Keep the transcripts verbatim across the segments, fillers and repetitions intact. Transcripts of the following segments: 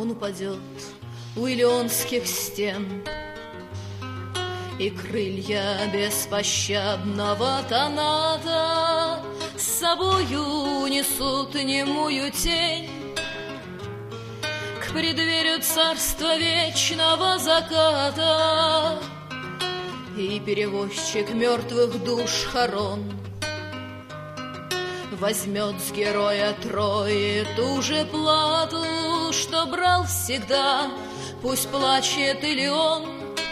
он упадет у Илионских стен, и крылья беспощадного Таната с собою унесут немую тень к преддверию царства вечного заката. И перевозчик мертвых душ Харон возьмет с героя Трои ту же плату, что брал всегда, пусть плачет Илион.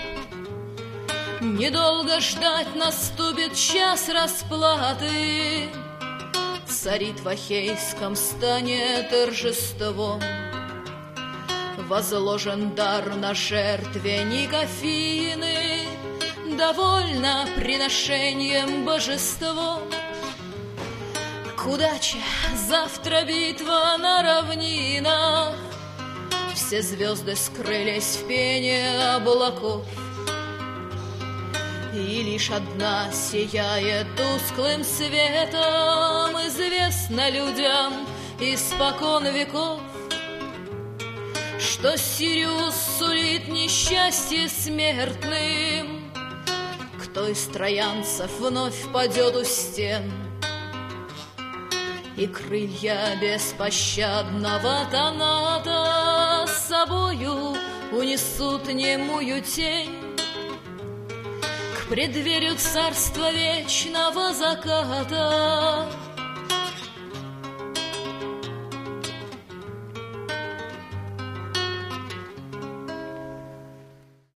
Недолго ждать наступит час расплаты, царит в Ахейском стане торжеством. Возложен дар на жертве Никофины, довольно приношением божеством. К удаче завтра битва на равнинах, все звезды скрылись в пене облаков, и лишь одна сияет тусклым светом, известно людям испокон веков, что Сириус сулит несчастье смертным. Кто из троянцев вновь падет у стен, и крылья беспощадного Таната с собою унесут немую тень к преддверию царства вечного заката.